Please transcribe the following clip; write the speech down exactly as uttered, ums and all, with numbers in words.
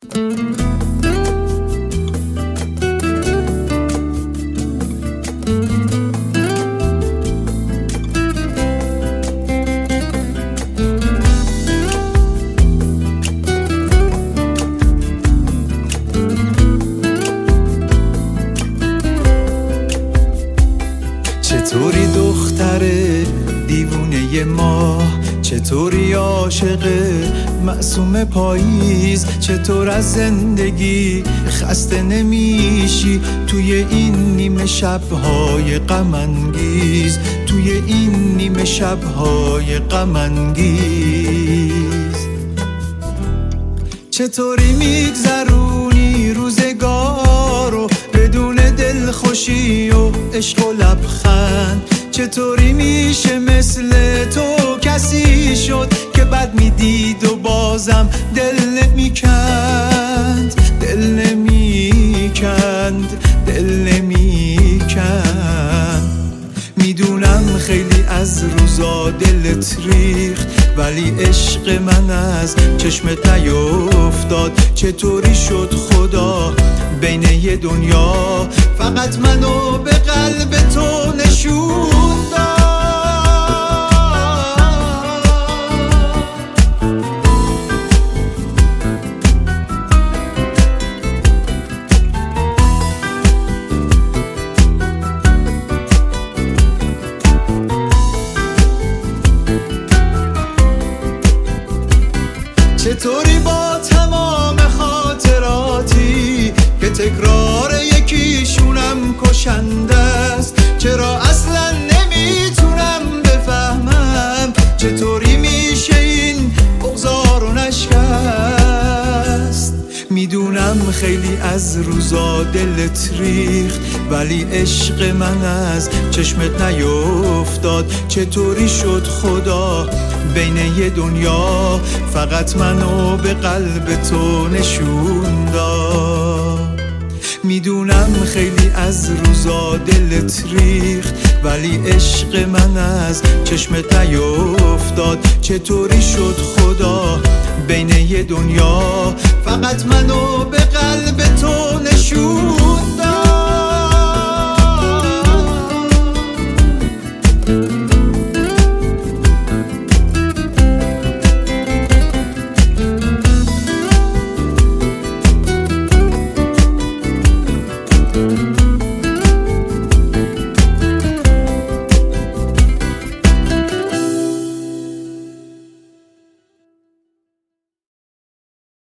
چطوری دختره دیوونه ما، چطوری عاشق معصوم پاییز، چطور از زندگی خسته نمیشی توی این نیمه شبهای غم انگیز، توی این نیمه شبهای غم انگیز. چطوری میگذرونی روزگارو بدون دلخوشی و عشق و لبخند، چطوری میشه مثل تو کسی شد که بد میدید و بازم دل نمیکند، دل نمیکند، دل نمیکند. میدونم خیلی از روزا دلت ریخت، ولی عشق من از چشمت نیفتاد. چطوری شد خدا بین یه دنیا فقط منو به قلب تو نشون داد؟ چطوری با تمام خاطراتی که تکرار یکیشونم کشنده است، چرا اصلا نمیتونم بفهمم چطوری میشه این بغضار و نشکست. میدونم خیلی از روزا دلت ریخت، ولی عشق من از چشمت نیفتاد. چطوری شد خدا بین یه دنیا فقط منو به قلب تو نشون داد؟ میدونم خیلی از روزا دلت ریخت، ولی عشق من از چشمت نیفتاد. چطوری شد خدا بین یه دنیا فقط منو به قلب تو نشون داد؟